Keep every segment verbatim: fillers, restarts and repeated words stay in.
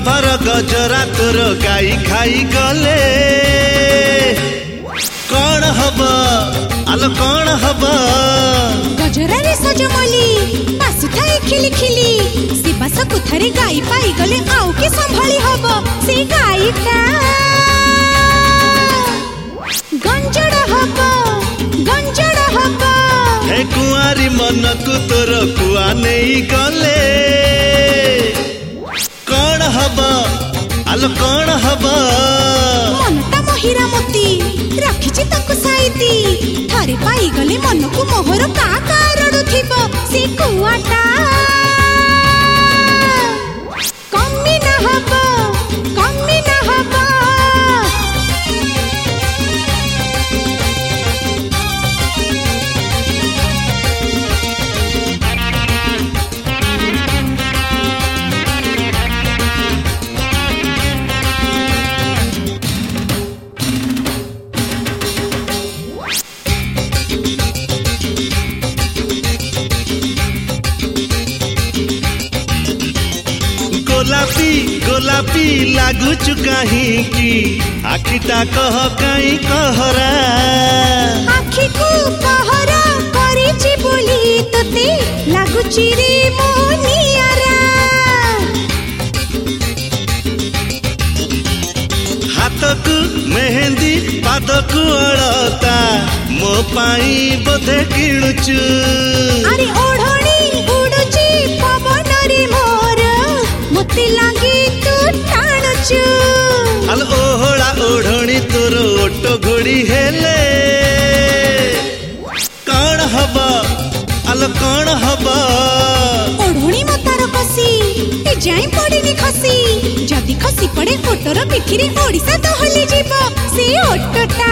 लोभर गजरा तोर गाई खाई गले कौन हब आलो कौन हब गजरा रे सजमली बासुथाए खिली खिली से बस कुथरे गाई पाई गले आउ के संभाली हब से गाईटा गंजड़ हब गंजड़ हब हे कुआरी मन को तोर कुआ नहीं गले कौन हब आलो कौन हब मनटा महिरा मती रखिछि ताकु साइती थारे पाई गले मन को मोहर का कारण थिबो से कुआटा कम्मी न हब कम्मी न हब गोलापी गोलापी लागुचु कहीं की आखिटा कह कहीं कहरा आखि को कहरा करिछि बोली तते लागुछि रे मोनियारा हाथकु मेहंदी पादकु अड़ता मो पाई बोधे किणुचु अरे ओढ़णी उडुछि पवन रे मोर मते लागी तू टाणुछु आल ओहळा ओढ़णी तोर ओटो घोड़ी हेले कौन हब आल कौन हब ओढ़णी मतार कसी ए जाई पड़िनी खसी जदि खसी पड़े ओटोर पिठिरे ओडिसा दहली जीव से ओटोटा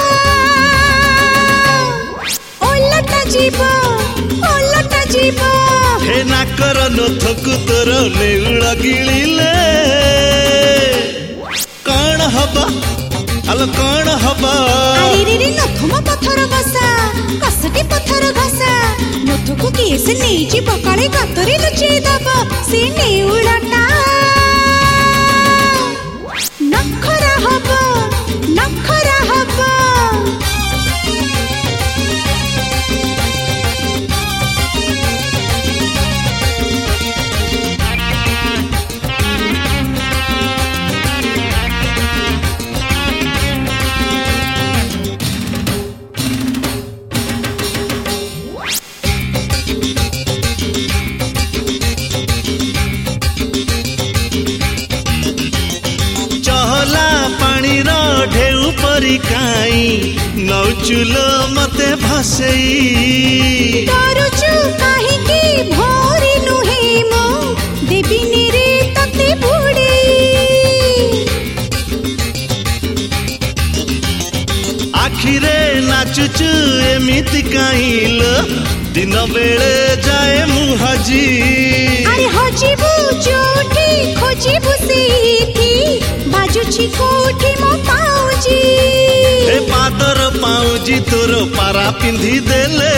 ओलटा जीव ओलटा जीव हे नाकर नथकु तोर नेउळ गिलिले कौन हब आल कौन हब अरे रे रे नथम पत्थर बसा कसटी पत्थर घसा नथकु केस नहीं जीव काले गातरे लुचे दब से नेउळटा नखरा हब नखरा हब ढेउ परी काई नौचुलो मते भसई डरुचु काहे की भोरी नुहे मो देवी निरे तते बुड़ी आखिरे नाचुचु एमिति काइलो दिन बेले जाए मुहजी अरे हजिबु जोठी खोजिबु सीथी बाजुछि कोठी मो पाउजी हे पादर पाउजी तोर पारा पिंधी देले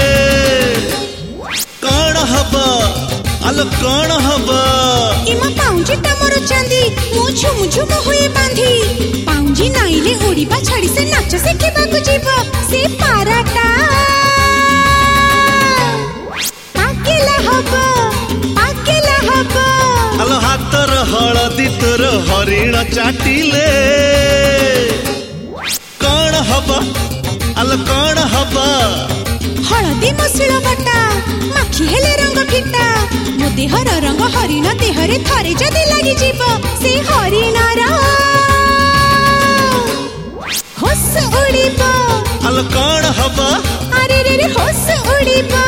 कौन हब आलो कौन हब इमा पाउजी तमरो चांदी मुझु मुझु मोहे बांधी पाउजी नाइले ओडिबा छाड़ी से नाच से के बागु जीव से पाराटा पाकेला हब पाकेला हब आलो हातर हळदी तोर हरिण चाटिले कौन हब आलो कौन हब हळदी मसुळ बटा माखी हेले रंग फिटा मो देहर रंग हरिण देहरे थरे जदि लागि जीव से हरिणर होस उड़िब आलो कौन हब अरे रे रे होस उड़िब